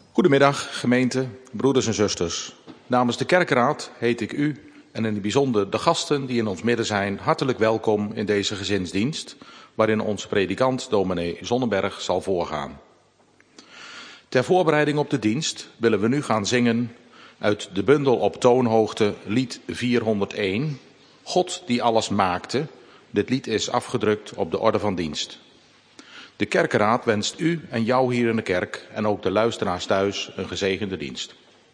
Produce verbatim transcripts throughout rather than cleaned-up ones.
Goedemiddag gemeente, broeders en zusters. Namens de kerkraad heet ik u en in het bijzonder de gasten die in ons midden zijn hartelijk welkom in deze gezinsdienst, waarin onze predikant dominee Zonnenberg zal voorgaan. Ter voorbereiding op de dienst willen we nu gaan zingen uit de bundel op toonhoogte lied vierhonderdéén, God die alles maakte. Dit lied is afgedrukt op de orde van dienst. De kerkenraad wenst u en jou hier in de kerk en ook de luisteraars thuis een gezegende dienst.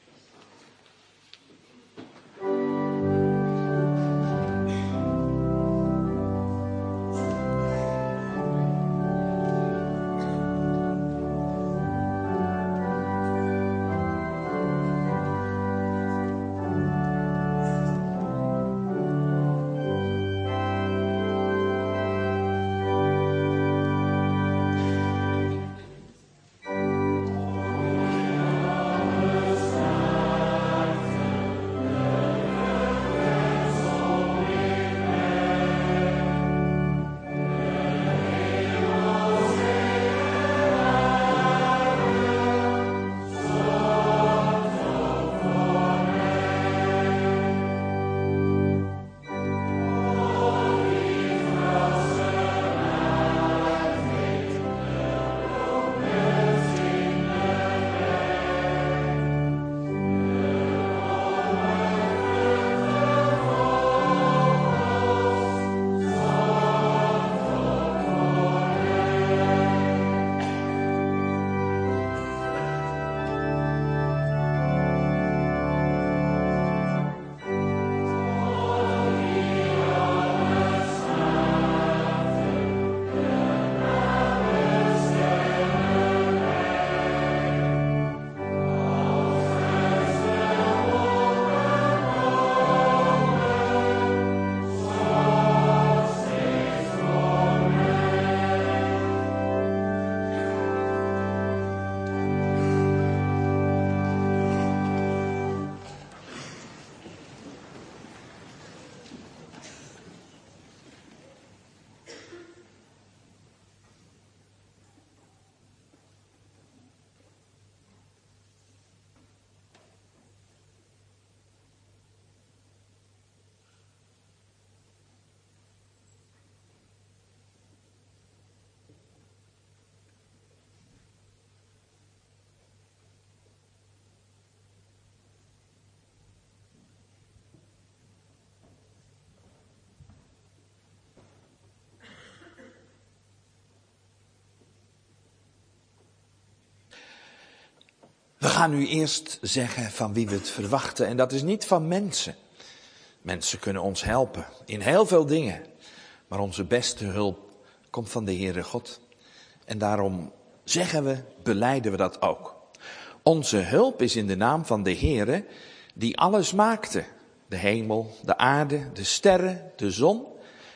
We gaan nu eerst zeggen van wie we het verwachten. En dat is niet van mensen. Mensen kunnen ons helpen in heel veel dingen. Maar onze beste hulp komt van de Heere God. En daarom zeggen we, belijden we dat ook. Onze hulp is in de naam van de Heere die alles maakte. De hemel, de aarde, de sterren, de zon.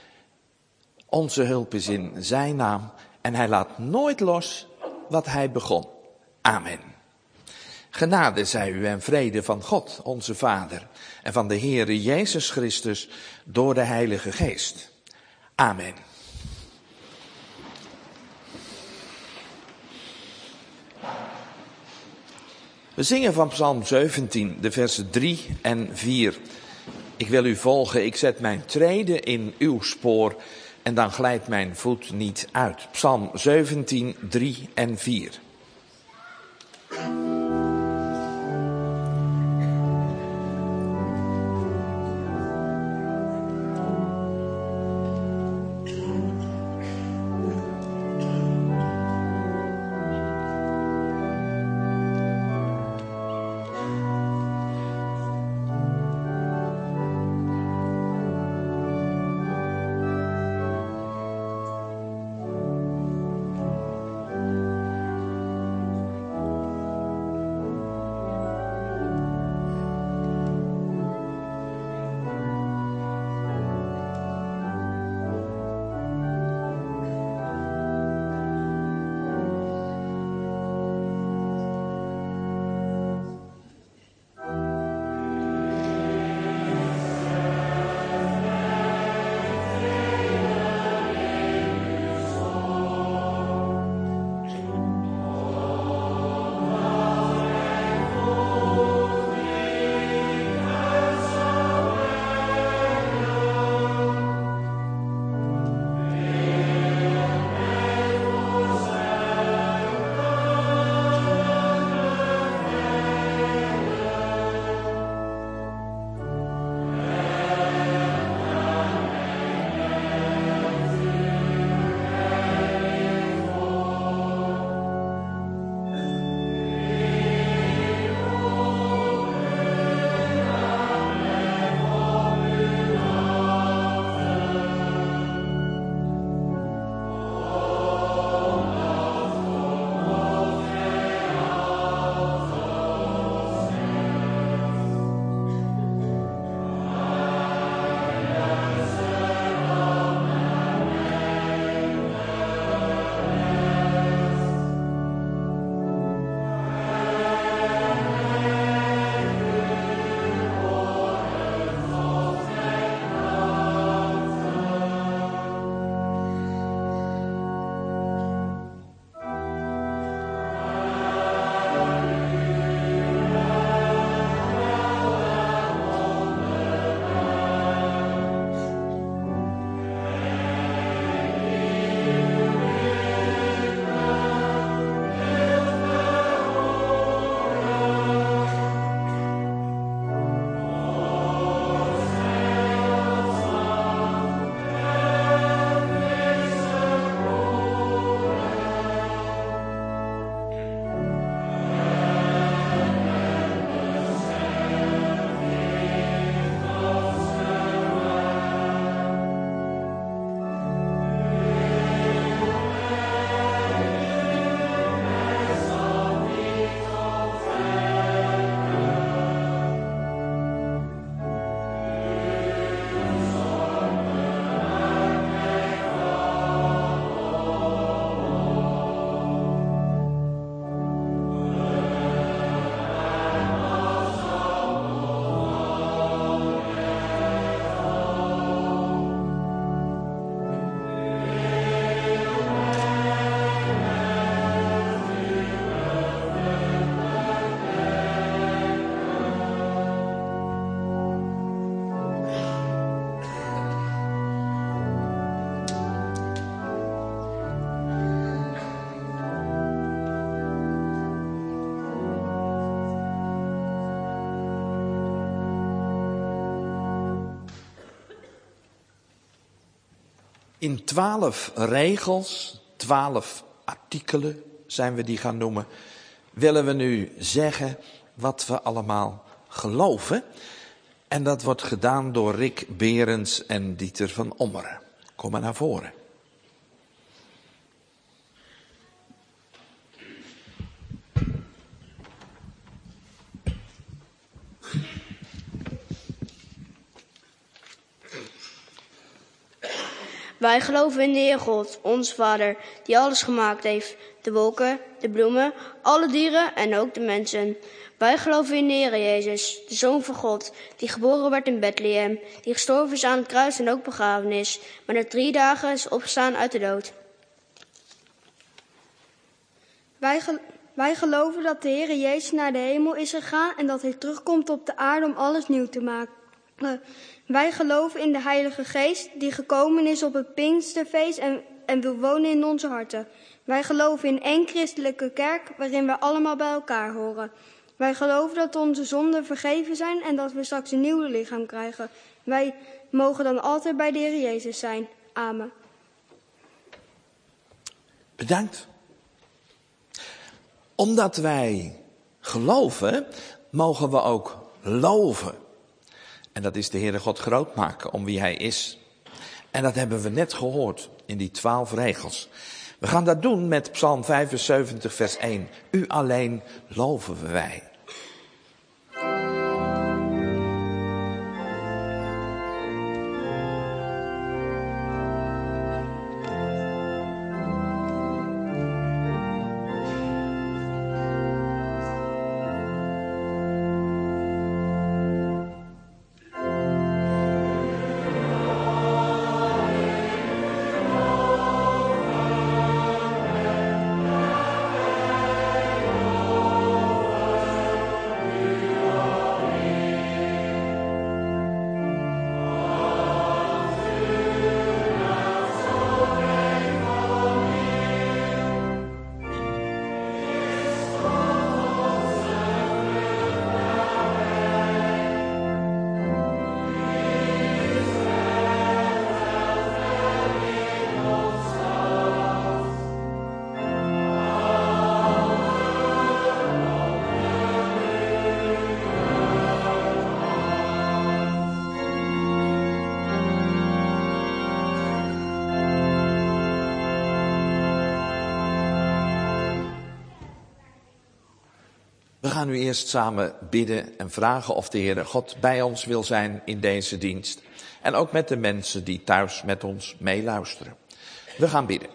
Onze hulp is in zijn naam. En hij laat nooit los wat hij begon. Amen. Genade zij u en vrede van God, onze Vader, en van de Heere Jezus Christus door de Heilige Geest. Amen. We zingen van Psalm zeventien, de versen drie en vier. Ik wil u volgen, ik zet mijn treden in uw spoor en dan glijdt mijn voet niet uit. Psalm zeventien, drie en vier. In twaalf regels, twaalf artikelen zijn we die gaan noemen, willen we nu zeggen wat we allemaal geloven. En dat wordt gedaan door Rick Berends en Dieter van Ommeren. Kom maar naar voren. Wij geloven in de Heer God, ons Vader, die alles gemaakt heeft. De wolken, de bloemen, alle dieren en ook de mensen. Wij geloven in de Heer Jezus, de Zoon van God, die geboren werd in Bethlehem, die gestorven is aan het kruis en ook begraven is, maar na drie dagen is opgestaan uit de dood. Wij, gel- wij geloven dat de Heer Jezus naar de hemel is gegaan en dat hij terugkomt op de aarde om alles nieuw te maken. Uh, wij geloven in de Heilige Geest die gekomen is op het Pinksterfeest en, en wil wonen in onze harten. Wij geloven in één christelijke kerk waarin we allemaal bij elkaar horen. Wij geloven dat onze zonden vergeven zijn en dat we straks een nieuw lichaam krijgen. Wij mogen dan altijd bij de Heer Jezus zijn. Amen. Bedankt. Omdat wij geloven, mogen we ook loven. En dat is de Heere God groot maken om wie Hij is. En dat hebben we net gehoord in die twaalf regels. We gaan dat doen met Psalm vijfenzeventig vers één. U alleen loven wij. We gaan nu eerst samen bidden en vragen of de Heere God bij ons wil zijn in deze dienst. En ook met de mensen die thuis met ons meeluisteren. We gaan bidden.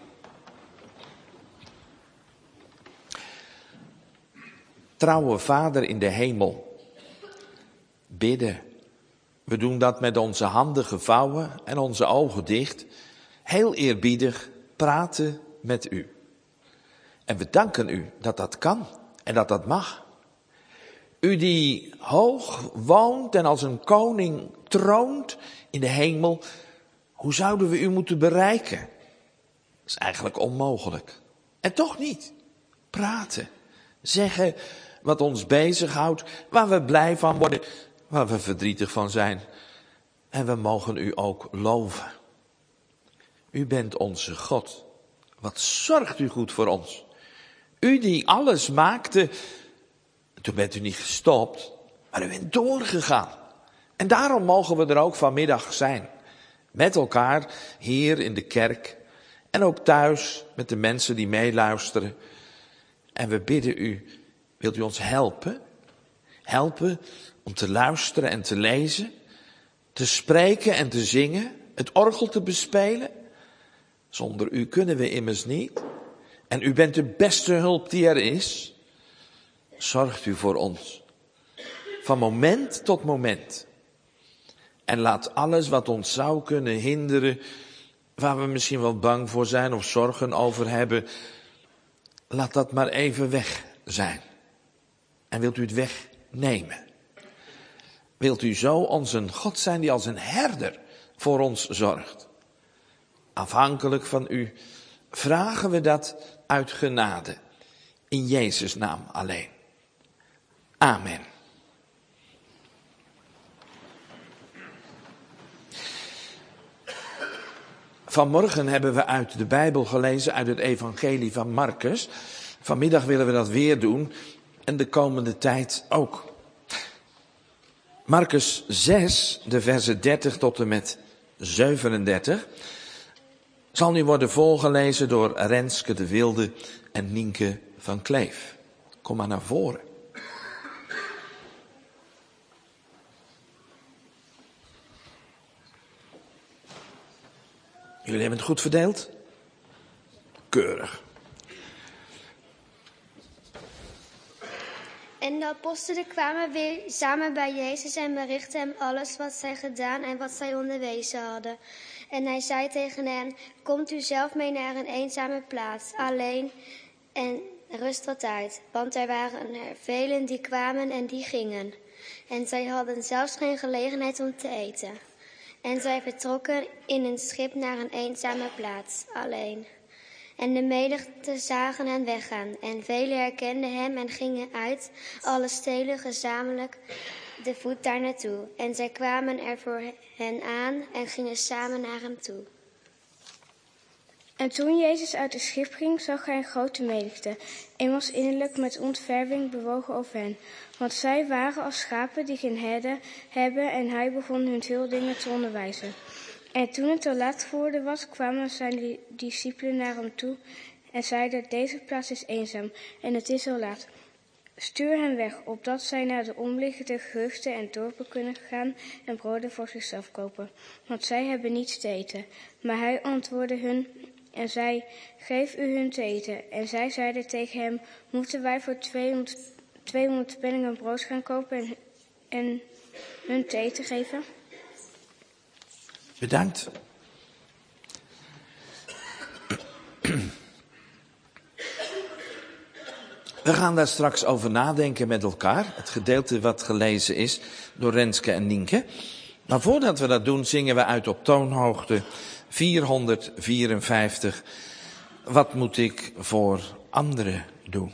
Trouwe Vader in de hemel, bidden. We doen dat met onze handen gevouwen en onze ogen dicht. Heel eerbiedig praten met u. En we danken u dat dat kan en dat dat mag. U die hoog woont en als een koning troont in de hemel, hoe zouden we u moeten bereiken? Dat is eigenlijk onmogelijk. En toch niet. Praten. Zeggen wat ons bezighoudt, waar we blij van worden, waar we verdrietig van zijn. En we mogen u ook loven. U bent onze God. Wat zorgt u goed voor ons. U die alles maakte. Toen bent u niet gestopt, maar u bent doorgegaan. En daarom mogen we er ook vanmiddag zijn. Met elkaar hier in de kerk. En ook thuis met de mensen die meeluisteren. En we bidden u, wilt u ons helpen? Helpen om te luisteren en te lezen. Te spreken en te zingen. Het orgel te bespelen. Zonder u kunnen we immers niet. En u bent de beste hulp die er is. Zorgt u voor ons. Van moment tot moment. En laat alles wat ons zou kunnen hinderen, waar we misschien wel bang voor zijn of zorgen over hebben, laat dat maar even weg zijn. En wilt u het wegnemen? Wilt u zo onze God zijn die als een herder voor ons zorgt? Afhankelijk van u vragen we dat uit genade. In Jezus' naam alleen. Amen. Vanmorgen hebben we uit de Bijbel gelezen, uit het evangelie van Marcus. Vanmiddag willen we dat weer doen en de komende tijd ook. Marcus zes, de versen dertig tot en met zevenendertig, zal nu worden voorgelezen door Renske de Wilde en Nienke van Kleef. Kom maar naar voren. Jullie hebben het goed verdeeld? Keurig. En de apostelen kwamen weer samen bij Jezus en berichtten hem alles wat zij gedaan en wat zij onderwezen hadden. En hij zei tegen hen, komt u zelf mee naar een eenzame plaats, alleen en rust wat uit. Want er waren er velen die kwamen en die gingen. En zij hadden zelfs geen gelegenheid om te eten. En zij vertrokken in een schip naar een eenzame plaats, alleen. En de menigte zagen hen weggaan. En velen herkenden hem en gingen uit alle steden gezamenlijk de voet daar naartoe. En zij kwamen er voor hen aan en gingen samen naar hem toe. En toen Jezus uit het schip ging, zag hij een grote menigte en was innerlijk met ontferming bewogen over hen. Want zij waren als schapen die geen herder hebben en hij begon hun veel dingen te onderwijzen. En toen het al laat geworden was, kwamen zijn discipelen naar hem toe en zeiden, deze plaats is eenzaam en het is al laat. Stuur hen weg, opdat zij naar de omliggende gehuchten en dorpen kunnen gaan en broden voor zichzelf kopen. Want zij hebben niets te eten. Maar hij antwoordde hun en zei, geef u hun te eten. En zij zeiden tegen hem, moeten wij voor tweehonderd penningen brood gaan kopen en, en hun te eten geven? Bedankt. We gaan daar straks over nadenken met elkaar. Het gedeelte wat gelezen is door Renske en Nienke. Maar voordat we dat doen, zingen we uit op toonhoogte vierhonderdvierenvijftig. Wat moet ik voor anderen doen?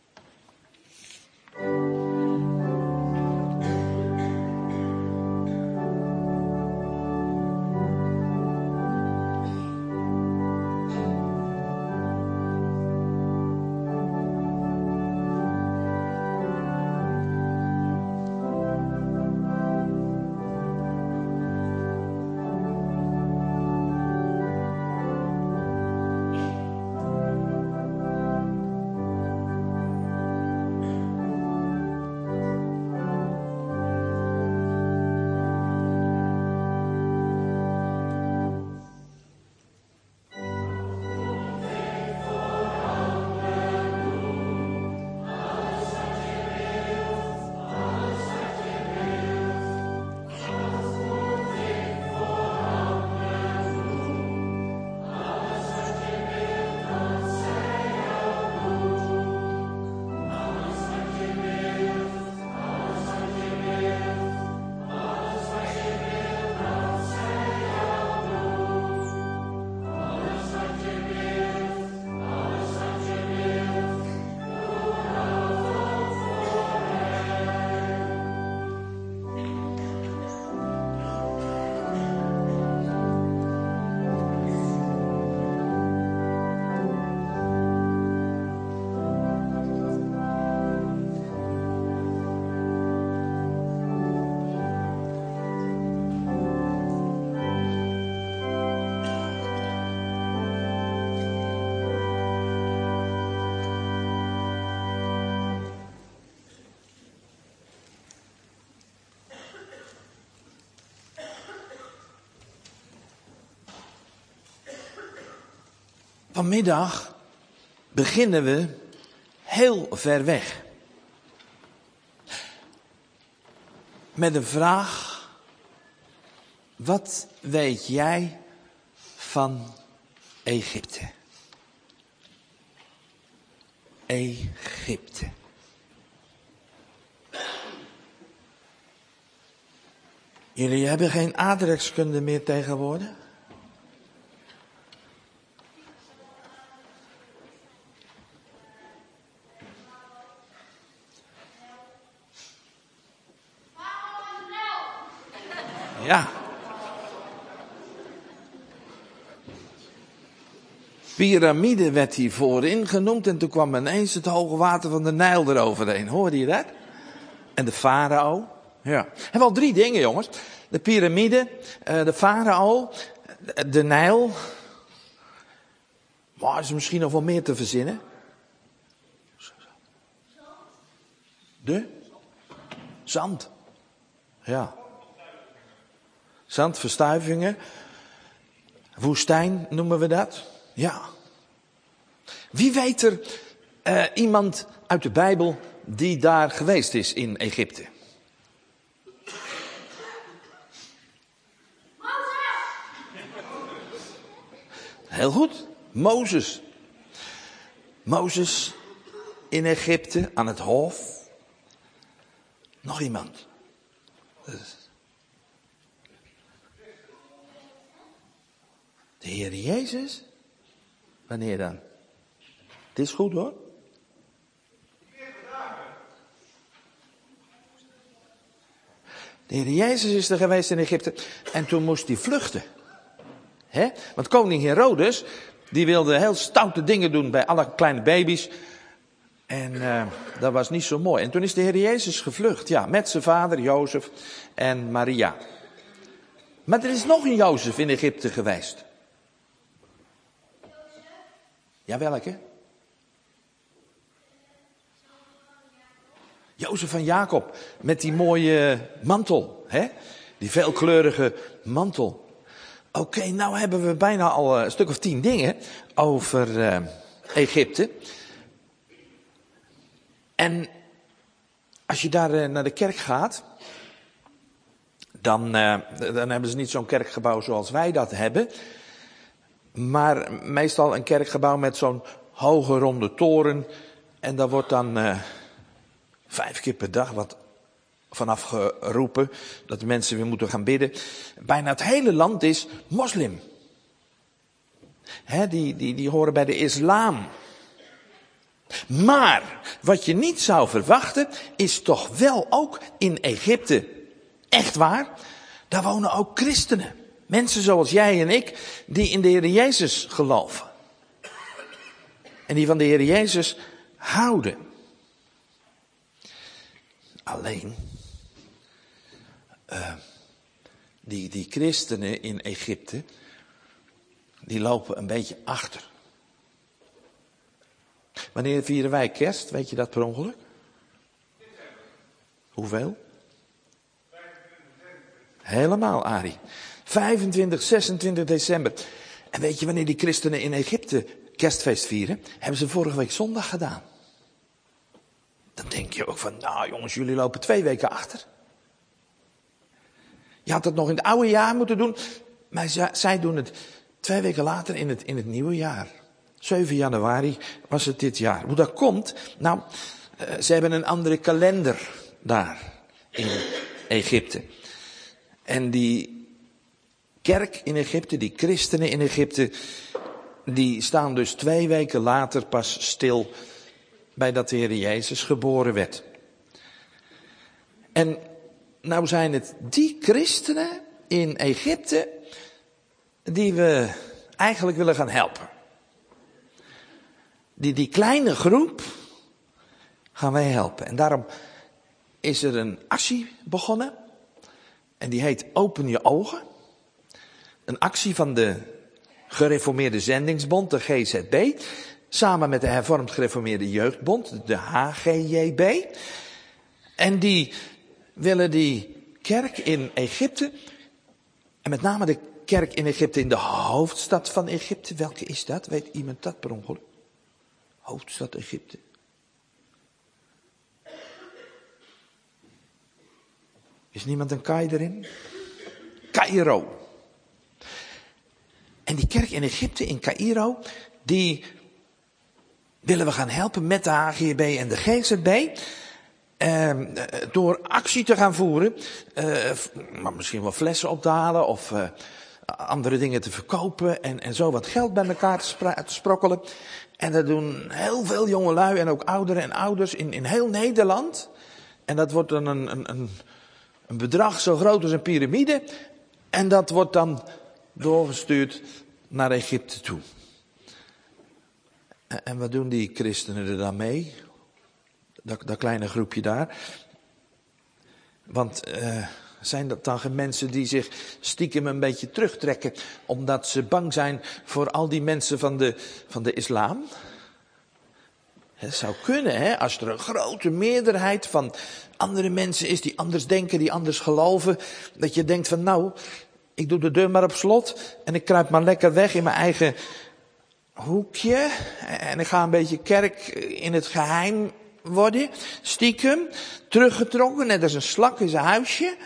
Vanmiddag beginnen we heel ver weg. Met een vraag. Wat weet jij van Egypte? Egypte. Jullie hebben geen aardrijkskunde meer tegenwoordig? Ja. Piramide werd hier voorin genoemd en toen kwam ineens het hoge water van de Nijl eroverheen. Hoorde je dat? En de farao. Ja. We hebben al drie dingen, jongens. De piramide, de farao, de Nijl. Maar er is misschien nog wel meer te verzinnen. De? Zand. Ja. Zandverstuivingen. Woestijn noemen we dat. Ja. Wie weet er uh, iemand uit de Bijbel die daar geweest is in Egypte? Heel goed. Mozes. Mozes in Egypte aan het hof. Nog iemand. De Heer Jezus? Wanneer dan? Het is goed hoor. De Heer Jezus is er geweest in Egypte en toen moest hij vluchten. He? Want koning Herodes, die wilde heel stoute dingen doen bij alle kleine baby's. En uh, dat was niet zo mooi. En toen is de Heer Jezus gevlucht, ja, met zijn vader Jozef en Maria. Maar er is nog een Jozef in Egypte geweest. Ja, welke? Jozef van Jacob, met die mooie mantel, hè? Die veelkleurige mantel. Oké, okay, nou hebben we bijna al een stuk of tien dingen over uh, Egypte. En als je daar uh, naar de kerk gaat, dan, uh, dan hebben ze niet zo'n kerkgebouw zoals wij dat hebben. Maar meestal een kerkgebouw met zo'n hoge ronde toren. En daar wordt dan uh, vijf keer per dag wat vanaf geroepen. Dat de mensen weer moeten gaan bidden. Bijna het hele land is moslim. He, die, die, die horen bij de islam. Maar wat je niet zou verwachten is toch wel ook in Egypte. Echt waar. Daar wonen ook christenen. Mensen zoals jij en ik, die in de Heer Jezus geloven. En die van de Heer Jezus houden. Alleen, uh, die, die christenen in Egypte, die lopen een beetje achter. Wanneer vieren wij kerst? Weet je dat per ongeluk? Hoeveel? Helemaal, Arie. vijfentwintig, zesentwintig december. En weet je wanneer die christenen in Egypte kerstfeest vieren? Hebben ze vorige week zondag gedaan. Dan denk je ook van, nou jongens, jullie lopen twee weken achter. Je had het nog in het oude jaar moeten doen. Maar zij, zij doen het twee weken later in het, in het nieuwe jaar. zeven januari was het dit jaar. Hoe dat komt? Nou, uh, ze hebben een andere kalender daar in Egypte. En die kerk in Egypte, die christenen in Egypte, die staan dus twee weken later pas stil bij dat de Heer Jezus geboren werd. En nou zijn het die christenen in Egypte die we eigenlijk willen gaan helpen. Die, die kleine groep gaan wij helpen. En daarom is er een actie begonnen. En die heet Open je ogen. Een actie van de Gereformeerde Zendingsbond, de G Z B. Samen met de Hervormd Gereformeerde Jeugdbond, de H G J B. En die willen die kerk in Egypte, en met name de kerk in Egypte in de hoofdstad van Egypte. Welke is dat? Weet iemand dat per ongeluk? Hoofdstad Egypte. Is niemand een Kai erin? Cairo. En die kerk in Egypte, in Cairo, die willen we gaan helpen met de H G B en de G Z B. Uh, door actie te gaan voeren. Uh, maar misschien wel flessen op te halen of uh, andere dingen te verkopen. En, en zo wat geld bij elkaar te, spra- te sprokkelen. En dat doen heel veel jongelui en ook ouderen en ouders in, in heel Nederland. En dat wordt dan een, een, een, een bedrag zo groot als een piramide. En dat wordt dan doorgestuurd naar Egypte toe. En wat doen die christenen er dan mee? Dat, dat kleine groepje daar. Want uh, zijn dat dan geen mensen die zich stiekem een beetje terugtrekken, omdat ze bang zijn voor al die mensen van de, van de islam? Het zou kunnen, hè, als er een grote meerderheid van andere mensen is die anders denken, die anders geloven, dat je denkt van nou, ik doe de deur maar op slot en ik kruip maar lekker weg in mijn eigen hoekje en ik ga een beetje kerk in het geheim worden, stiekem, teruggetrokken, net als een slak in zijn huisje.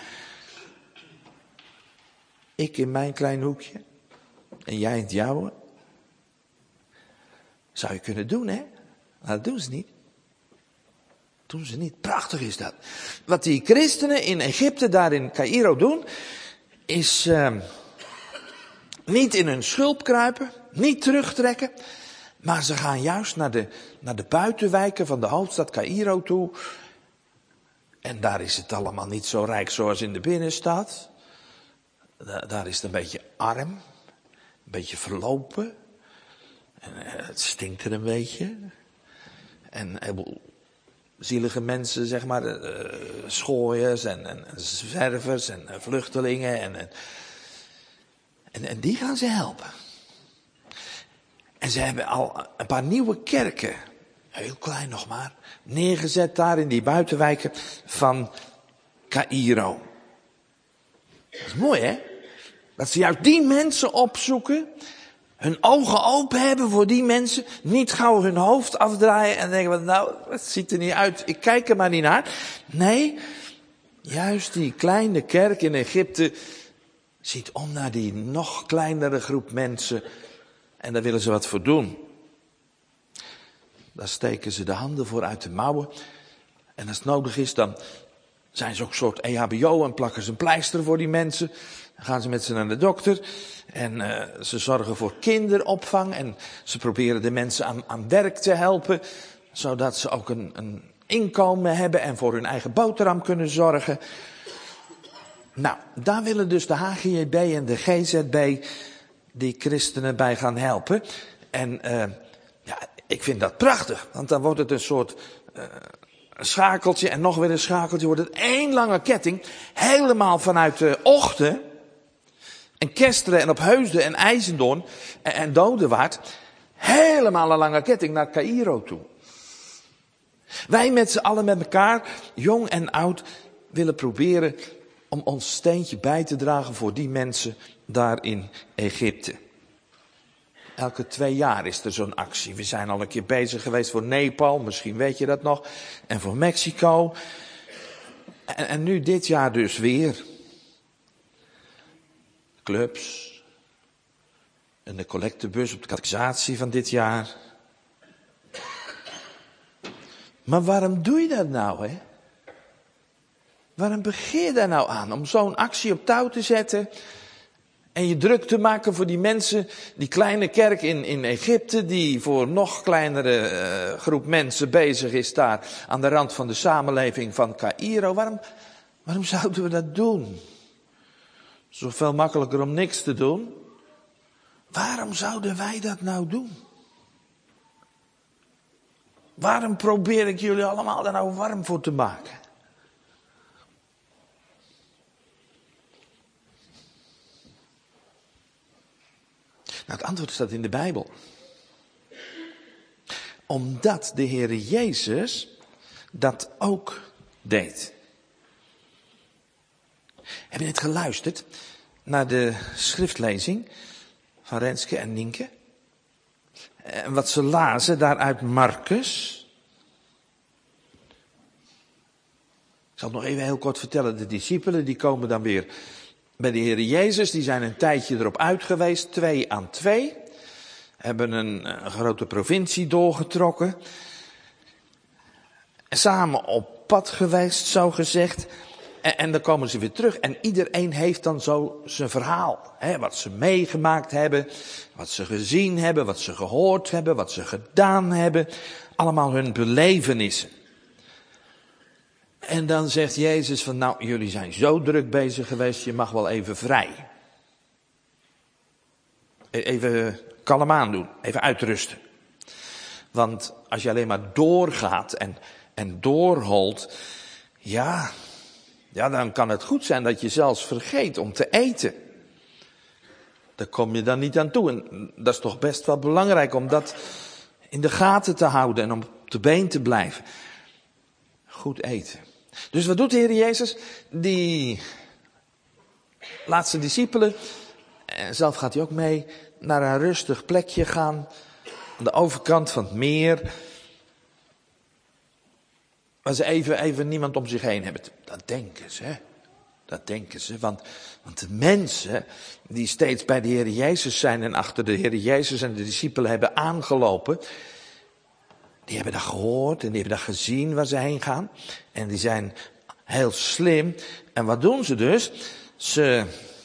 Ik in mijn klein hoekje en jij in het jouwe. Zou je kunnen doen, hè? Maar dat doen ze niet. Dat doen ze niet. Prachtig is dat. Wat die christenen in Egypte, daar in Caïro doen, is uh, niet in hun schulp kruipen, niet terugtrekken, maar ze gaan juist naar de, naar de buitenwijken van de hoofdstad Caïro toe. En daar is het allemaal niet zo rijk zoals in de binnenstad. Daar, daar is het een beetje arm, een beetje verlopen. En het stinkt er een beetje. En zielige mensen, zeg maar, uh, schooiers en, en zwervers en uh, vluchtelingen. En, en, en, en die gaan ze helpen. En ze hebben al een paar nieuwe kerken, heel klein nog maar, neergezet daar in die buitenwijken van Caïro. Dat is mooi, hè? Dat ze juist die mensen opzoeken, hun ogen open hebben voor die mensen, niet gauw hun hoofd afdraaien en denken van nou, het ziet er niet uit, ik kijk er maar niet naar. Nee, juist die kleine kerk in Egypte ziet om naar die nog kleinere groep mensen en daar willen ze wat voor doen. Daar steken ze de handen voor uit de mouwen en als het nodig is dan zijn ze ook een soort E H B O en plakken ze een pleister voor die mensen. Dan gaan ze met ze naar de dokter en uh, ze zorgen voor kinderopvang en ze proberen de mensen aan, aan werk te helpen, zodat ze ook een, een inkomen hebben en voor hun eigen boterham kunnen zorgen. Nou, daar willen dus de H G J B en de G Z B die christenen bij gaan helpen. En uh, ja, ik vind dat prachtig, want dan wordt het een soort uh, een schakeltje en nog weer een schakeltje, wordt het één lange ketting, helemaal vanuit de Ochten en Kesteren en Opheusden en IJzendoorn en, en Dodewaard, helemaal een lange ketting naar Caïro toe. Wij met z'n allen met elkaar, jong en oud, willen proberen om ons steentje bij te dragen voor die mensen daar in Egypte. Elke twee jaar is er zo'n actie. We zijn al een keer bezig geweest voor Nepal, misschien weet je dat nog, en voor Mexico. En, en nu dit jaar dus weer. Clubs. En de collectebus op de catechisatie van dit jaar. Maar waarom doe je dat nou, hè? Waarom begin je daar nou aan om zo'n actie op touw te zetten en je druk te maken voor die mensen, die kleine kerk in, in Egypte, die voor nog kleinere uh, groep mensen bezig is daar aan de rand van de samenleving van Caïro? Waarom, waarom zouden we dat doen? Zoveel makkelijker om niks te doen. Waarom zouden wij dat nou doen? Waarom probeer ik jullie allemaal daar nou warm voor te maken? Nou, het antwoord staat in de Bijbel. Omdat de Heer Jezus dat ook deed. Heb je net geluisterd naar de schriftlezing van Renske en Nienke? En wat ze lazen daaruit Marcus. Ik zal het nog even heel kort vertellen. De discipelen die komen dan weer bij de Heer Jezus. Die zijn een tijdje erop uit geweest. Twee aan twee. Hebben een, een grote provincie doorgetrokken. Samen op pad geweest, zo gezegd. En, en dan komen ze weer terug. En iedereen heeft dan zo zijn verhaal. Hè, wat ze meegemaakt hebben. Wat ze gezien hebben. Wat ze gehoord hebben. Wat ze gedaan hebben. Allemaal hun belevenissen. En dan zegt Jezus van nou, jullie zijn zo druk bezig geweest. Je mag wel even vrij. Even kalm aan doen. Even uitrusten. Want als je alleen maar doorgaat en, en doorholt, ja, ja, dan kan het goed zijn dat je zelfs vergeet om te eten. Daar kom je dan niet aan toe. En dat is toch best wel belangrijk om dat in de gaten te houden en om op de been te blijven. Goed eten. Dus wat doet de Heer Jezus? Die laat zijn discipelen, en zelf gaat hij ook mee, naar een rustig plekje gaan. Aan de overkant van het meer. Waar ze even, even niemand om zich heen hebben. Dat denken ze, hè. Dat denken ze, want, want de mensen die steeds bij de Heer Jezus zijn en achter de Heer Jezus en de discipelen hebben aangelopen, die hebben dat gehoord en die hebben dat gezien waar ze heen gaan. En die zijn heel slim. En wat doen ze dus? Ze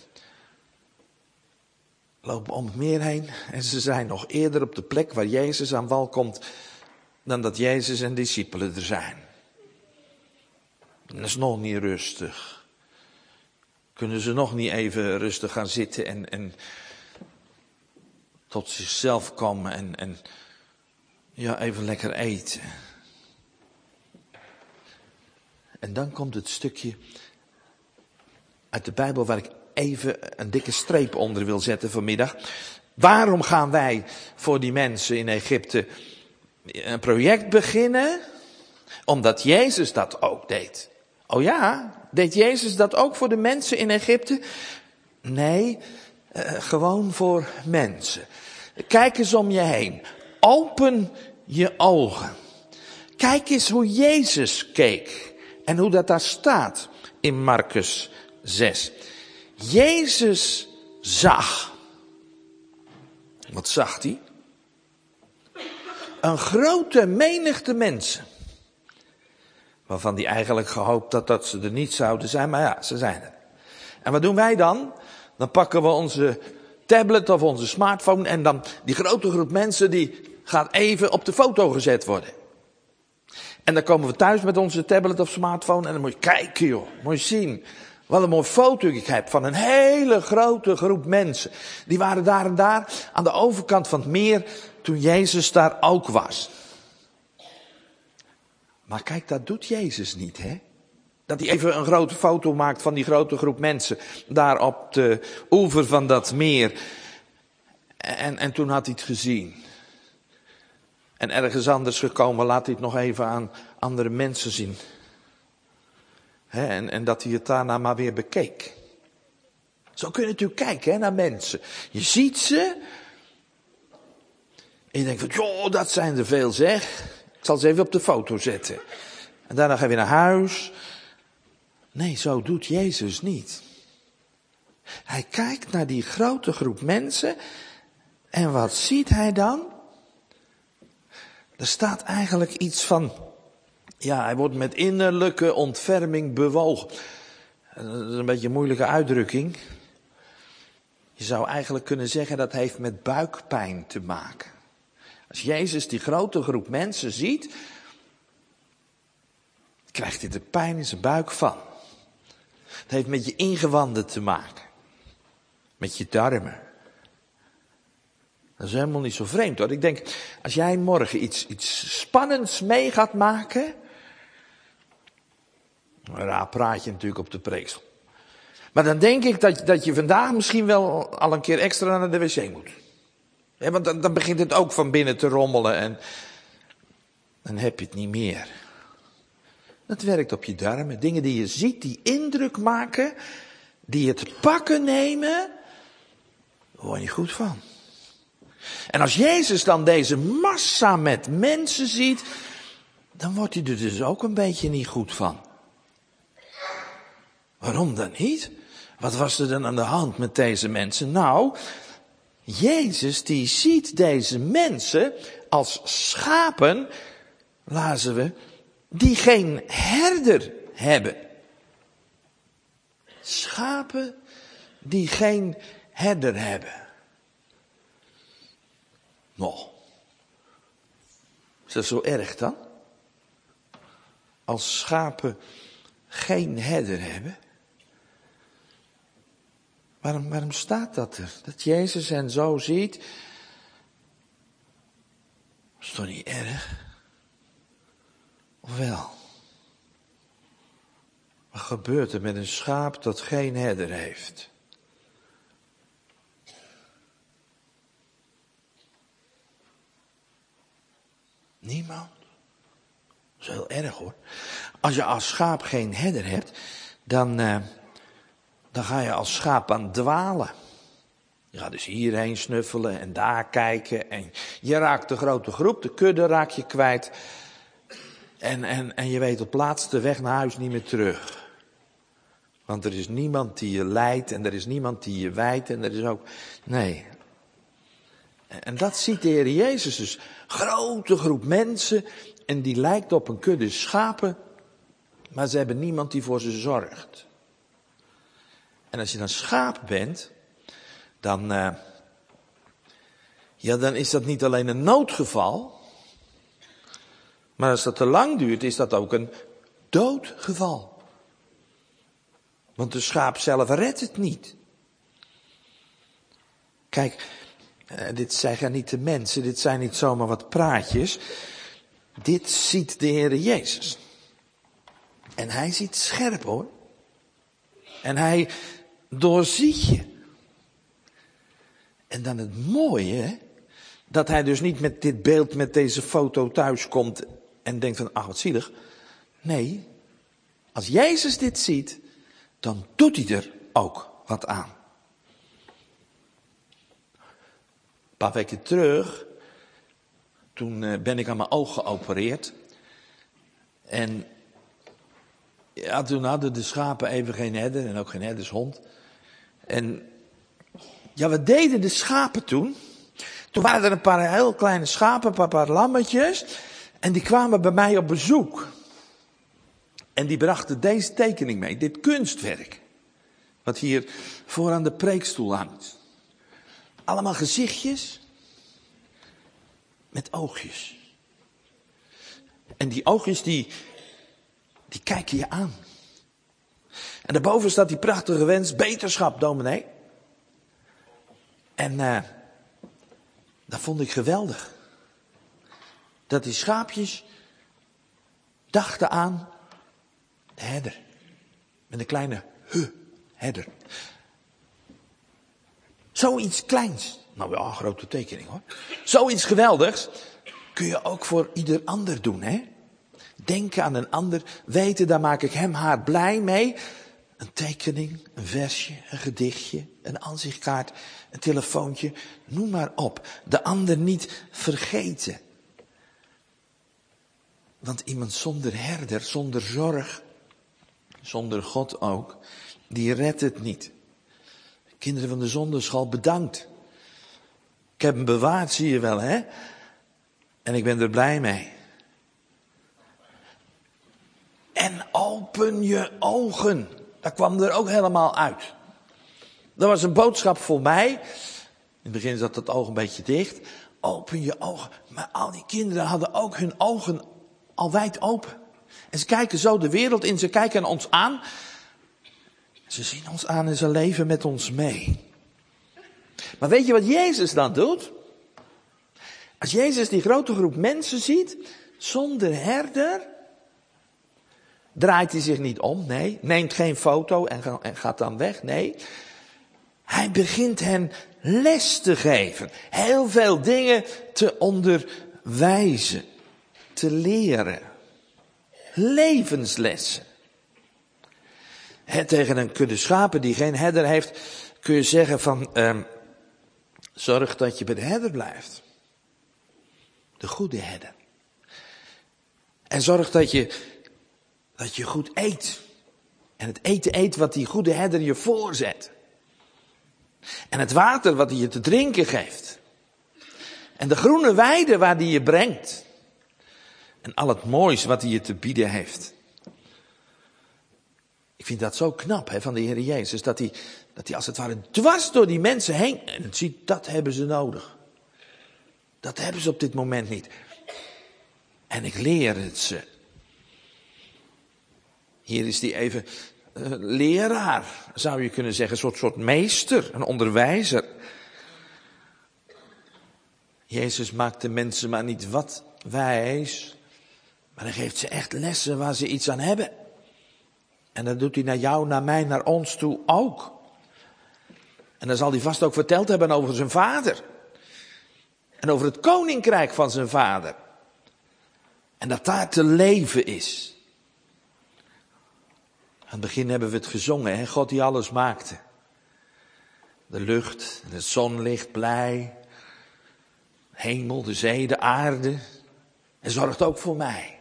lopen om het meer heen en ze zijn nog eerder op de plek waar Jezus aan wal komt dan dat Jezus en de discipelen er zijn. Dat is nog niet rustig. Kunnen ze nog niet even rustig gaan zitten en, en tot zichzelf komen en, en ja, even lekker eten. En dan komt het stukje uit de Bijbel waar ik even een dikke streep onder wil zetten vanmiddag. Waarom gaan wij voor die mensen in Egypte een project beginnen? Omdat Jezus dat ook deed. Oh ja, deed Jezus dat ook voor de mensen in Egypte? Nee, uh, gewoon voor mensen. Kijk eens om je heen. Open je ogen. Kijk eens hoe Jezus keek. En hoe dat daar staat in Marcus zes. Jezus zag. Wat zag hij? Een grote menigte mensen. Waarvan hij eigenlijk gehoopt dat, dat ze er niet zouden zijn. Maar ja, ze zijn er. En wat doen wij dan? Dan pakken we onze tablet of onze smartphone. En dan die grote groep mensen die gaat even op de foto gezet worden. En dan komen we thuis met onze tablet of smartphone. En dan moet je kijken joh. Moet je zien. Wat een mooie foto ik heb van een hele grote groep mensen. Die waren daar en daar aan de overkant van het meer toen Jezus daar ook was. Maar kijk, dat doet Jezus niet, hè? Dat hij even een grote foto maakt van die grote groep mensen. Daar op de oever van dat meer. En, en toen had hij het gezien. En ergens anders gekomen, laat hij het nog even aan andere mensen zien. He, en, en dat hij het daarna maar weer bekeek. Zo kun je natuurlijk kijken hè, naar mensen. Je ziet ze. En je denkt van, joh, dat zijn er veel zeg. Ik zal ze even op de foto zetten. En daarna ga je weer naar huis. Nee, zo doet Jezus niet. Hij kijkt naar die grote groep mensen. En wat ziet hij dan? Er staat eigenlijk iets van, ja, hij wordt met innerlijke ontferming bewogen. Dat is een beetje een moeilijke uitdrukking. Je zou eigenlijk kunnen zeggen dat heeft met buikpijn te maken. Als Jezus die grote groep mensen ziet, krijgt hij er pijn in zijn buik van. Het heeft met je ingewanden te maken. Met je darmen. Dat is helemaal niet zo vreemd hoor. Ik denk, als jij morgen iets, iets spannends mee gaat maken. Een raar praatje natuurlijk op de preeksel. Maar dan denk ik dat, dat je vandaag misschien wel al een keer extra naar de wc moet. Ja, want dan, dan begint het ook van binnen te rommelen en dan heb je het niet meer. Dat werkt op je darmen. Dingen die je ziet, die indruk maken, die het pakken nemen, daar word je niet goed van. En als Jezus dan deze massa met mensen ziet, dan wordt hij er dus ook een beetje niet goed van. Waarom dan niet? Wat was er dan aan de hand met deze mensen? Nou, Jezus die ziet deze mensen als schapen, lazen we, die geen herder hebben. Schapen die geen herder hebben. Nou, is dat zo erg dan? Als schapen geen herder hebben? Waarom, waarom staat dat er? Dat Jezus hen zo ziet. is toch niet erg? Of wel? Wat gebeurt er met een schaap dat geen herder heeft? Niemand? Dat is heel erg hoor. Als je als schaap geen herder hebt, dan, uh, dan ga je als schaap aan dwalen. Je gaat dus hierheen snuffelen en daar kijken. En je raakt de grote groep, de kudde raak je kwijt. En, en, en je weet op laatste weg naar huis niet meer terug. Want er is niemand die je leidt en er is niemand die je wijdt en er is ook... Nee. En dat ziet de Heer Jezus dus. Grote groep mensen en die lijkt op een kudde schapen. Maar ze hebben niemand die voor ze zorgt. En als je dan schaap bent, dan, uh, ja, dan is dat niet alleen een noodgeval. Maar als dat te lang duurt, is dat ook een doodgeval. Want de schaap zelf redt het niet. Kijk, uh, dit zeggen niet de mensen, dit zijn niet zomaar wat praatjes. Dit ziet de Heere Jezus. En hij ziet scherp hoor. En hij doorziet je. En dan het mooie, hè, dat hij dus niet met dit beeld, met deze foto thuis komt en denkt van, ach wat zielig. Nee, als Jezus dit ziet, dan doet hij er ook wat aan. Een paar weken terug, toen ben ik aan mijn oog geopereerd. En ja, toen hadden de schapen even geen herder en ook geen herdershond. En ja, wat deden de schapen toen? Toen waren er een paar heel kleine schapen, een paar, paar lammetjes. En die kwamen bij mij op bezoek. En die brachten deze tekening mee, dit kunstwerk. Wat hier voor aan de preekstoel hangt. Allemaal gezichtjes met oogjes. En die oogjes die, die kijken je aan. En daarboven staat die prachtige wens, beterschap, dominee. En uh, dat vond ik geweldig. Dat die schaapjes dachten aan de herder. Met een kleine huh, herder. Zoiets kleins. Nou ja, grote tekening hoor. Zoiets geweldigs kun je ook voor ieder ander doen, hè? Denken aan een ander, weten, daar maak ik hem haar blij mee. Een tekening, een versje, een gedichtje, een aanzichtkaart, een telefoontje, noem maar op. De ander niet vergeten. Want iemand zonder herder, zonder zorg, zonder God ook, die redt het niet. Kinderen van de zonderschool, bedankt. Ik heb hem bewaard, zie je wel, hè? En ik ben er blij mee. En open je ogen. Dat kwam er ook helemaal uit. Dat was een boodschap voor mij. In het begin zat het oog een beetje dicht. Open je ogen. Maar al die kinderen hadden ook hun ogen al wijd open. En ze kijken zo de wereld in. Ze kijken ons aan. Ze zien ons aan en ze leven met ons mee. Maar weet je wat Jezus dan doet? Als Jezus die grote groep mensen ziet, zonder herder, draait hij zich niet om, nee. Neemt geen foto en gaat dan weg, nee. Hij begint hen les te geven. Heel veel dingen te onderwijzen. Te leren. Levenslessen. He, tegen een kudde schapen die geen herder heeft, kun je zeggen van, uh, zorg dat je bij de herder blijft. De goede herder. En zorg dat je, dat je goed eet. En het eten eet wat die goede herder je voorzet. En het water wat hij je te drinken geeft. En de groene weide waar hij je brengt. En al het moois wat hij je te bieden heeft. Ik vind dat zo knap hè, van de Heer Jezus. Dat hij, dat hij als het ware dwars door die mensen heen. En het ziet, dat hebben ze nodig. Dat hebben ze op dit moment niet. En ik leer het ze. Hier is die even uh, leraar, zou je kunnen zeggen. Een soort, soort meester, een onderwijzer. Jezus maakt de mensen maar niet wat wijs, maar hij geeft ze echt lessen waar ze iets aan hebben. En dat doet hij naar jou, naar mij, naar ons toe ook. En dan zal hij vast ook verteld hebben over zijn vader. En over het koninkrijk van zijn vader. En dat daar te leven is. Aan het begin hebben we het gezongen, hè? God die alles maakte. De lucht, het zonlicht, blij. Hemel, de zee, de aarde. En zorgt ook voor mij.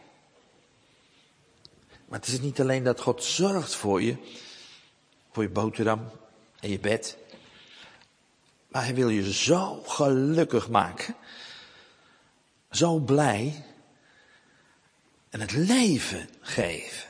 Maar het is niet alleen dat God zorgt voor je. Voor je boterham en je bed. Maar hij wil je zo gelukkig maken. Zo blij. En het leven geven.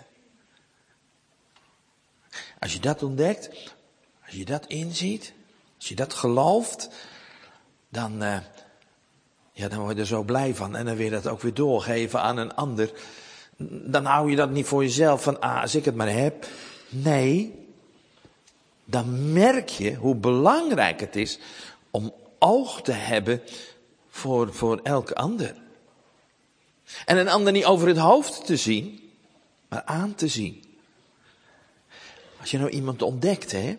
Als je dat ontdekt. Als je dat inziet. Als je dat gelooft. Dan, uh, ja, dan word je er zo blij van. En dan wil je dat ook weer doorgeven aan een ander. Dan hou je dat niet voor jezelf van, ah, als ik het maar heb. Nee. Dan merk je hoe belangrijk het is om oog te hebben voor, voor elke ander. En een ander niet over het hoofd te zien, maar aan te zien. Als je nou iemand ontdekt, hè,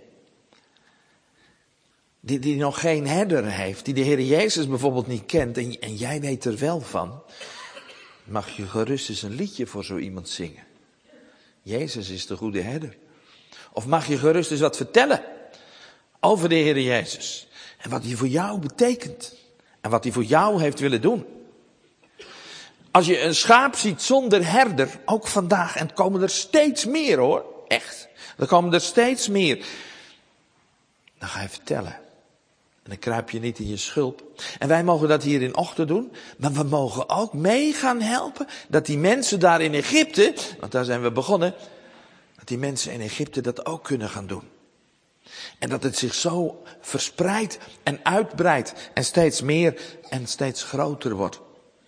die, die nog geen herder heeft, die de Heer Jezus bijvoorbeeld niet kent en, en jij weet er wel van, mag je gerust eens een liedje voor zo iemand zingen. Jezus is de goede herder. Of mag je gerust eens wat vertellen over de Heer Jezus. En wat hij voor jou betekent. En wat hij voor jou heeft willen doen. Als je een schaap ziet zonder herder, ook vandaag, en komen er steeds meer hoor, echt. Er komen er steeds meer. Dan ga je vertellen. En dan kruip je niet in je schulp. En wij mogen dat hier in Ochten doen. Maar we mogen ook mee gaan helpen. Dat die mensen daar in Egypte, want daar zijn we begonnen. Dat die mensen in Egypte dat ook kunnen gaan doen. En dat het zich zo verspreidt en uitbreidt. En steeds meer en steeds groter wordt.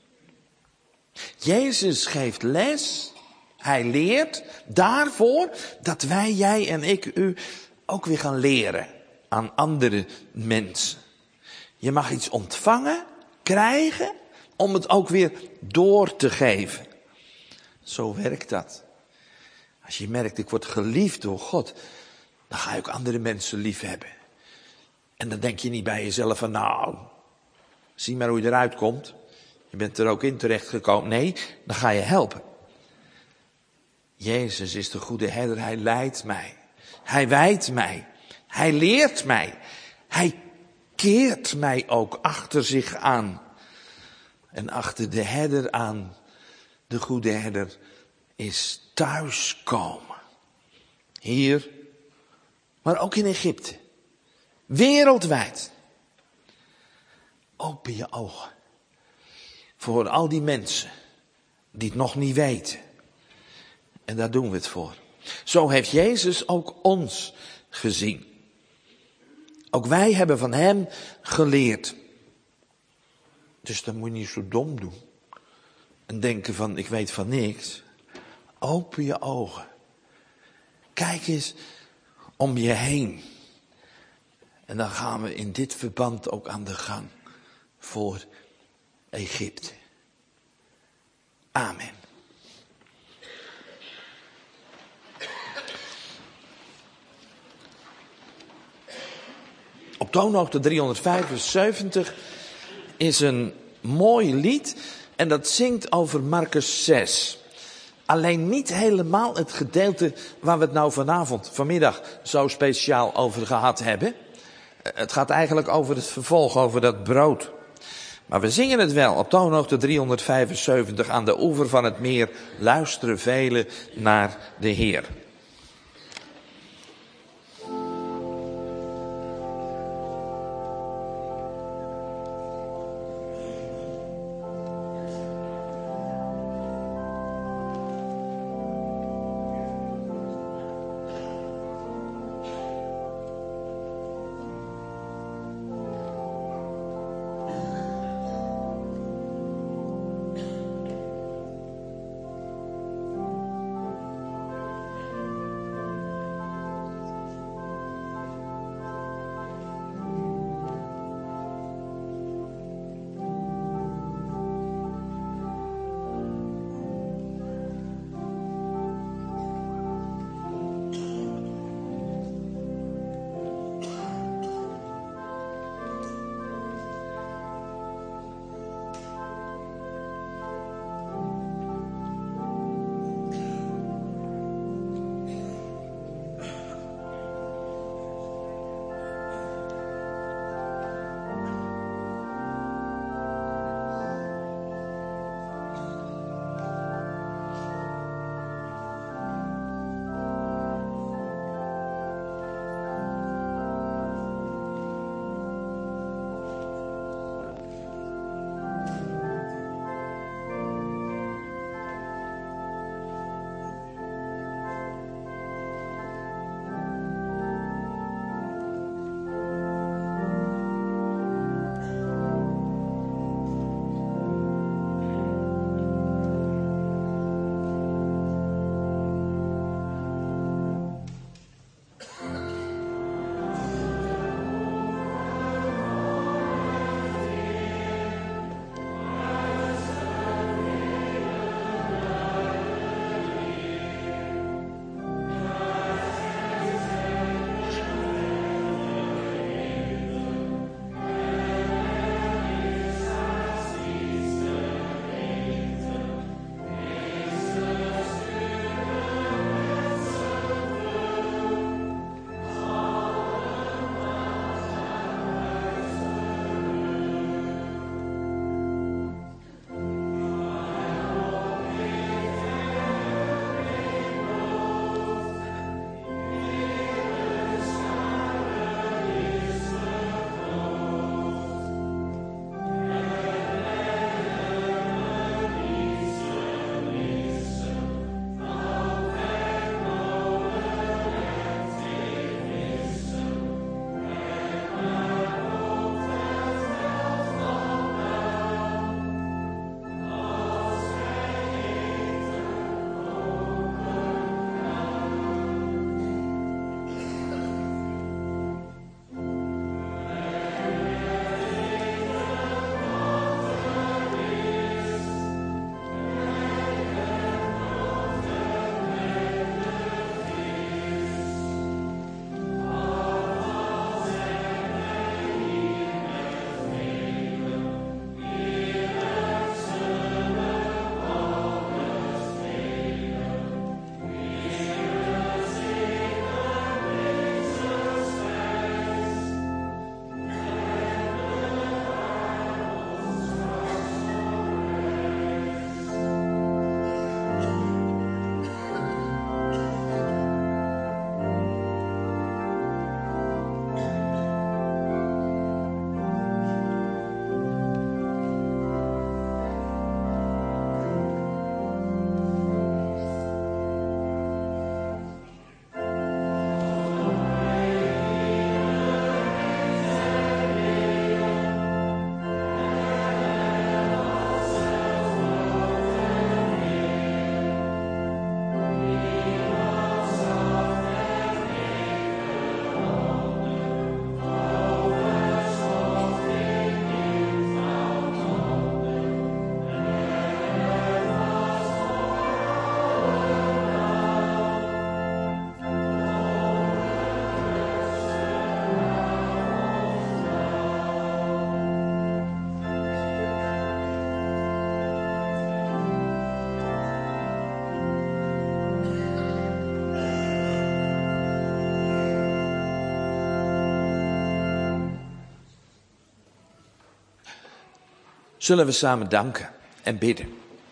Jezus geeft les. Hij leert daarvoor dat wij, jij en ik, u ook weer gaan leren aan andere mensen. Je mag iets ontvangen, krijgen, om het ook weer door te geven. Zo werkt dat. Als je merkt, ik word geliefd door God, dan ga je ook andere mensen lief hebben. En dan denk je niet bij jezelf van, nou, zie maar hoe je eruit komt. Je bent er ook in terecht gekomen. Nee, dan ga je helpen. Jezus is de goede herder, hij leidt mij. Hij wijdt mij. Hij leert mij. Hij keert mij ook achter zich aan. En achter de herder aan, de goede herder, is thuiskomen. Hier, maar ook in Egypte. Wereldwijd. Open je ogen. Voor al die mensen die het nog niet weten. En daar doen we het voor. Zo heeft Jezus ook ons gezien. Ook wij hebben van hem geleerd. Dus dan moet je niet zo dom doen. En denken van, ik weet van niks. Open je ogen. Kijk eens om je heen. En dan gaan we in dit verband ook aan de gang. Voor Egypte. Amen. Op toonhoogte driehonderdvijfenzeventig is een mooi lied en dat zingt over Marcus zes. Alleen niet helemaal het gedeelte waar we het nou vanavond, vanmiddag, zo speciaal over gehad hebben. Het gaat eigenlijk over het vervolg, over dat brood. Maar we zingen het wel op toonhoogte driehonderdvijfenzeventig aan de oever van het meer. Luisteren velen naar de Heer. Zullen we samen danken en bidden.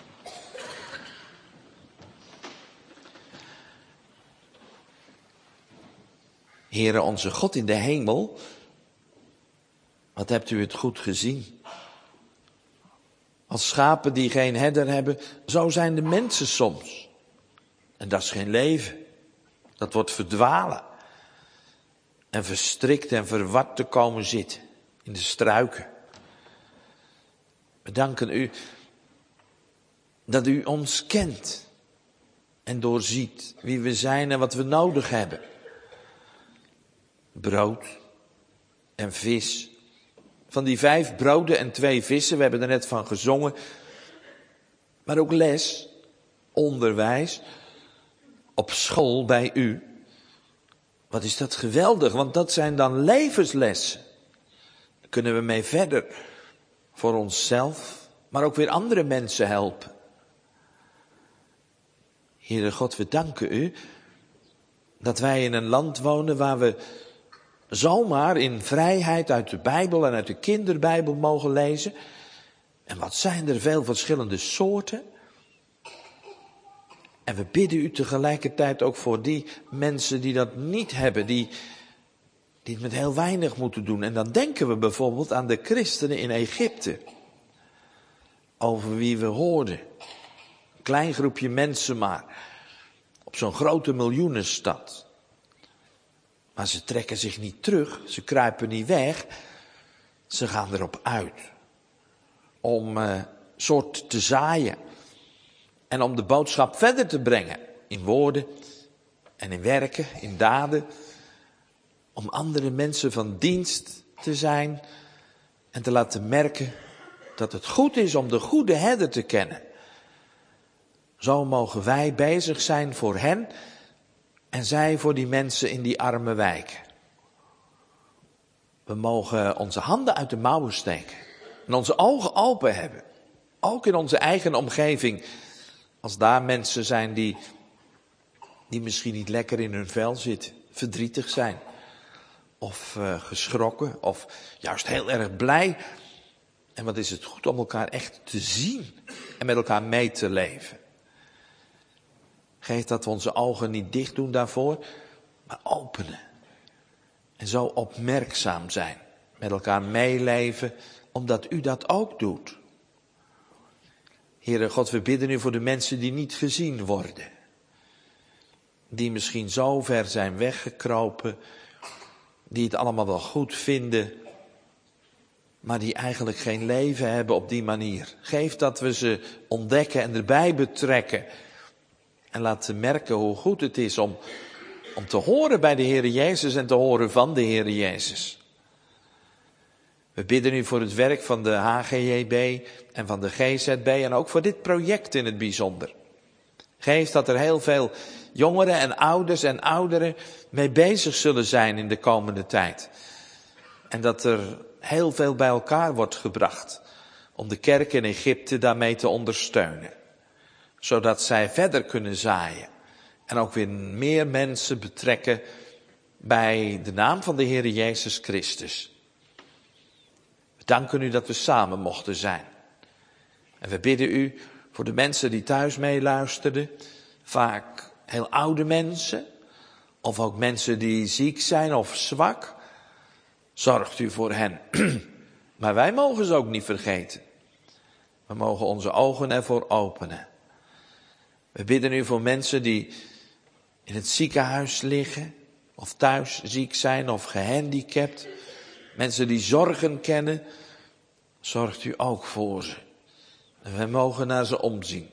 Heere onze God in de hemel, wat hebt u het goed gezien. Als schapen die geen herder hebben, zo zijn de mensen soms. En dat is geen leven. Dat wordt verdwalen. En verstrikt en verward te komen zitten in de struiken. We danken u dat u ons kent en doorziet wie we zijn en wat we nodig hebben. Brood en vis. Van die vijf broden en twee vissen, we hebben er net van gezongen. Maar ook les, onderwijs, op school bij u. Wat is dat geweldig, want dat zijn dan levenslessen. Daar kunnen we mee verder voor onszelf, maar ook weer andere mensen helpen. Heere God, we danken u dat wij in een land wonen waar we zomaar in vrijheid uit de Bijbel en uit de kinderbijbel mogen lezen. En wat zijn er veel verschillende soorten. En we bidden u tegelijkertijd ook voor die mensen die dat niet hebben, die, die het met heel weinig moeten doen. En dan denken we bijvoorbeeld aan de christenen in Egypte, over wie we hoorden. Een klein groepje mensen maar, op zo'n grote miljoenenstad. Maar ze trekken zich niet terug, ze kruipen niet weg, ze gaan erop uit. Om uh, soort te zaaien. En om de boodschap verder te brengen. In woorden en in werken, in daden. Om andere mensen van dienst te zijn. En te laten merken dat het goed is om de goede herder te kennen. Zo mogen wij bezig zijn voor hen. En zij voor die mensen in die arme wijken. We mogen onze handen uit de mouwen steken. En onze ogen open hebben. Ook in onze eigen omgeving. Als daar mensen zijn die, die misschien niet lekker in hun vel zitten. Verdrietig zijn. Of uh, geschrokken. Of juist heel erg blij. En wat is het goed om elkaar echt te zien. En met elkaar mee te leven. Geef dat we onze ogen niet dicht doen daarvoor. Maar openen. En zo opmerkzaam zijn. Met elkaar meeleven. Omdat u dat ook doet. Heere God, we bidden u voor de mensen die niet gezien worden. Die misschien zo ver zijn weggekropen. Die het allemaal wel goed vinden. Maar die eigenlijk geen leven hebben op die manier. Geef dat we ze ontdekken en erbij betrekken. En laten merken hoe goed het is om, om te horen bij de Heere Jezus en te horen van de Heere Jezus. We bidden u voor het werk van de H G J B en van de G Z B en ook voor dit project in het bijzonder. Geef dat er heel veel jongeren en ouders en ouderen mee bezig zullen zijn in de komende tijd. En dat er heel veel bij elkaar wordt gebracht om de kerk in Egypte daarmee te ondersteunen. Zodat zij verder kunnen zaaien en ook weer meer mensen betrekken bij de naam van de Heer Jezus Christus. We danken u dat we samen mochten zijn. En we bidden u voor de mensen die thuis meeluisterden, vaak heel oude mensen, of ook mensen die ziek zijn of zwak. Zorgt u voor hen. Maar wij mogen ze ook niet vergeten. We mogen onze ogen ervoor openen. We bidden u voor mensen die in het ziekenhuis liggen, of thuis ziek zijn of gehandicapt. Mensen die zorgen kennen, zorgt u ook voor ze. En wij mogen naar ze omzien.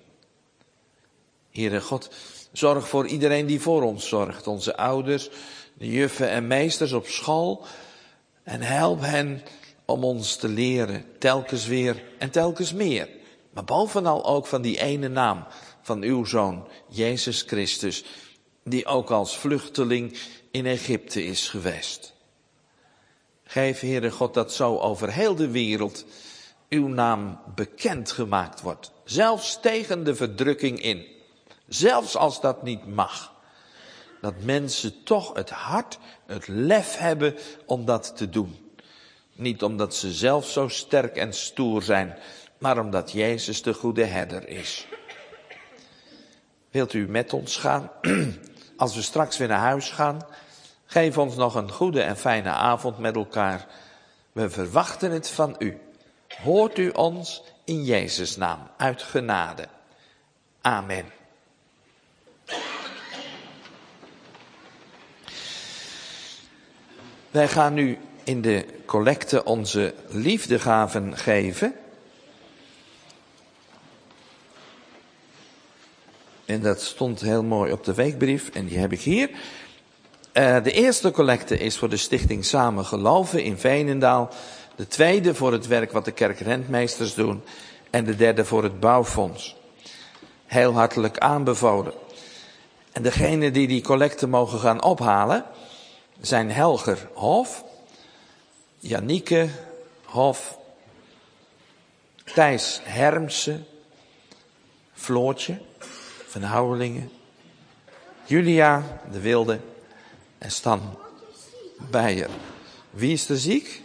Heere God, zorg voor iedereen die voor ons zorgt. Onze ouders, de juffen en meesters op school. En help hen om ons te leren, telkens weer en telkens meer. Maar bovenal ook van die ene naam van uw Zoon, Jezus Christus, die ook als vluchteling in Egypte is geweest. Geef, Heere God, dat zo over heel de wereld uw naam bekend gemaakt wordt. Zelfs tegen de verdrukking in. Zelfs als dat niet mag. Dat mensen toch het hart, het lef hebben om dat te doen. Niet omdat ze zelf zo sterk en stoer zijn, maar omdat Jezus de goede herder is. Wilt u met ons gaan? Als we straks weer naar huis gaan, geef ons nog een goede en fijne avond met elkaar. We verwachten het van u. Hoort u ons in Jezus' naam, uit genade. Amen. Wij gaan nu in de collecte onze liefdegaven geven. En dat stond heel mooi op de weekbrief en die heb ik hier. Uh, de eerste collecte is voor de stichting Samen Geloven in Veenendaal. De tweede voor het werk wat de kerkrentmeesters doen. En de derde voor het bouwfonds. Heel hartelijk aanbevolen. En degene die die collecte mogen gaan ophalen zijn Helger Hof, Janieke Hof, Thijs Hermsen, Floortje van Houwelingen, Julia de Wilde en Stan Beijer. Wie is er ziek?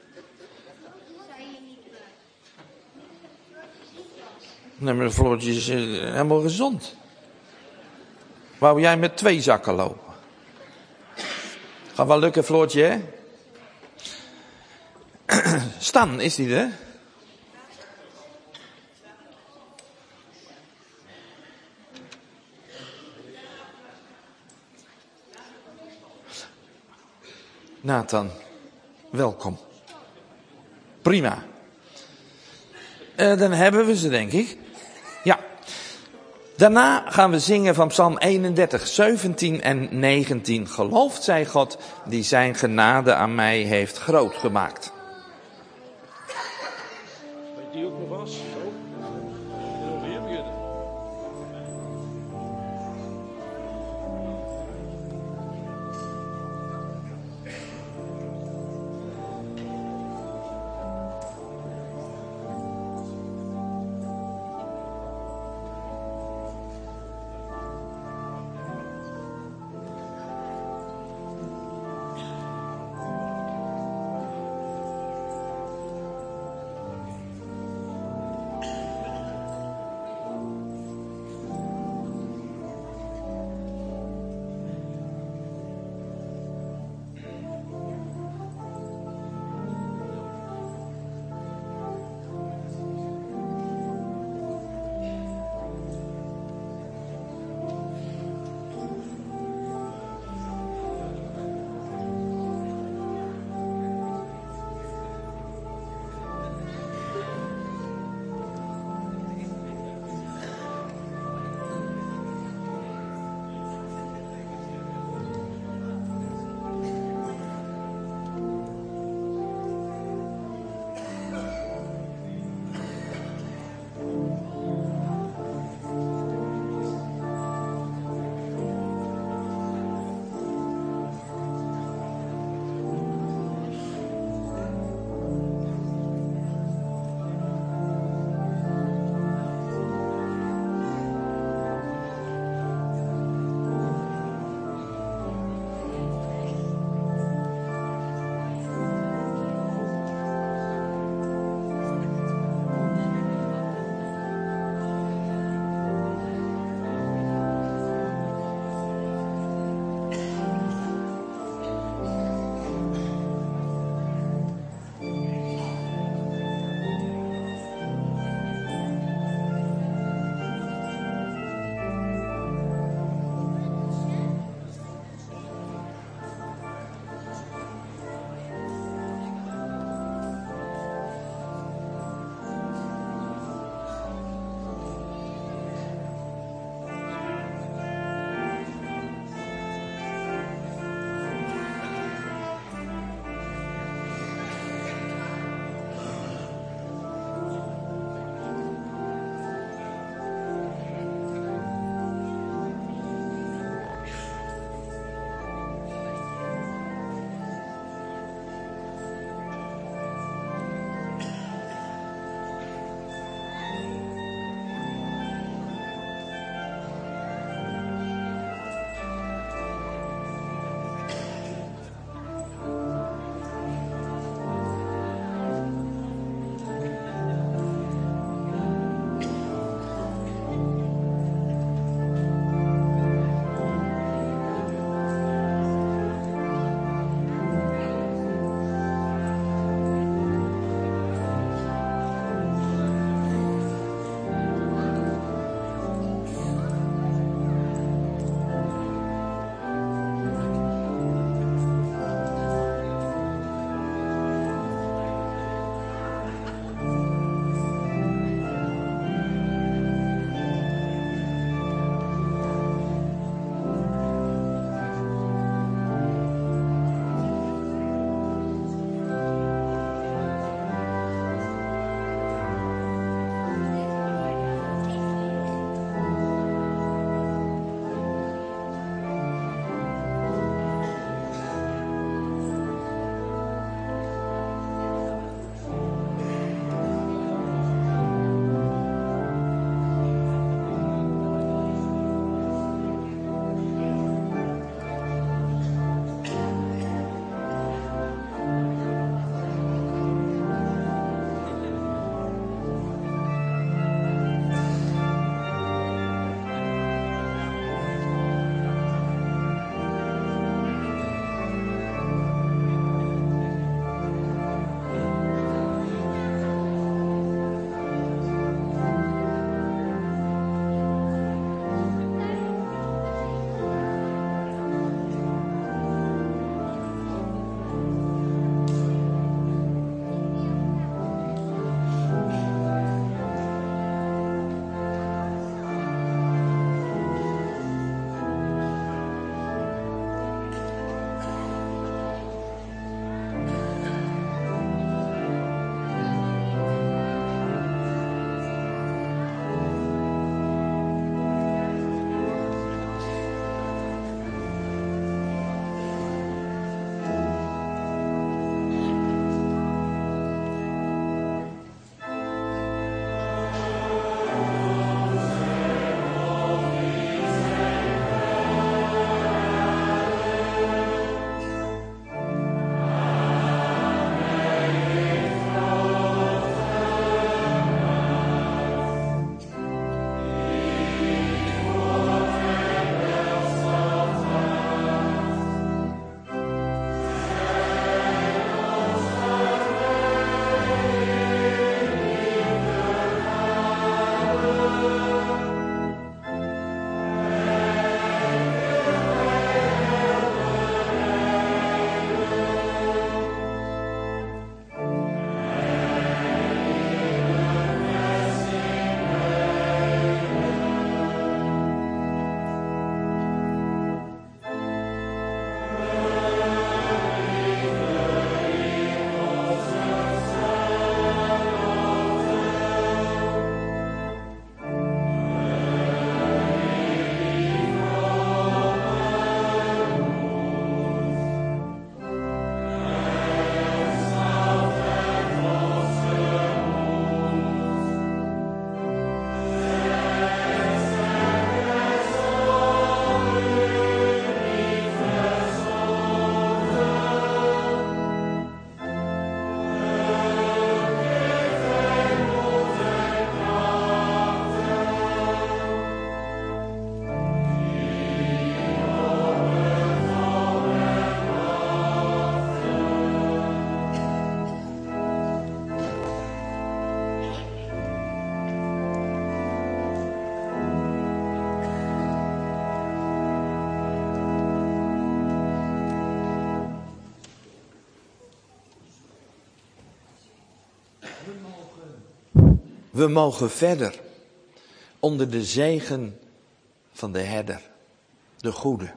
Nee, maar Floortje is helemaal gezond. Wou jij met twee zakken lopen? Gaat wel lukken, Floortje, hè? Stan, is die er? Nathan, welkom. Prima. Uh, dan hebben we ze, denk ik. Ja. Daarna gaan we zingen van Psalm eenendertig, zeventien en negentien. Geloofd zij God die zijn genade aan mij heeft groot gemaakt. Weet die ook nog was? Zo. En weer beginnen. We mogen verder onder de zegen van de herder, de goede.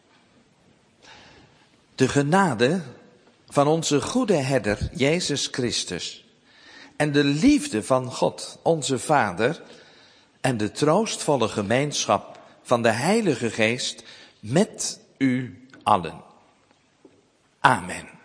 De genade van onze goede herder, Jezus Christus, en de liefde van God, onze Vader, en de troostvolle gemeenschap van de Heilige Geest met u allen. Amen.